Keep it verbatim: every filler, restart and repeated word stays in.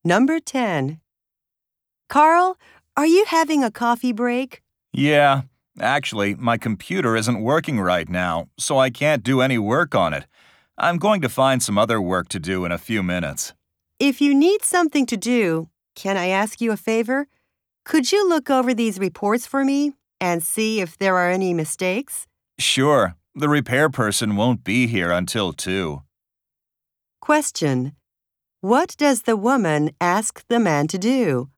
Number ten. Carl, are you having a coffee break? Yeah, actually, my computer isn't working right now, so I can't do any work on it. I'm going to find some other work to do in a few minutes. If you need something to do, can I ask you a favor? Could you look over these reports for me and see if there are any mistakes? Sure, the repair person won't be here until two. Question. What does the woman ask the man to do?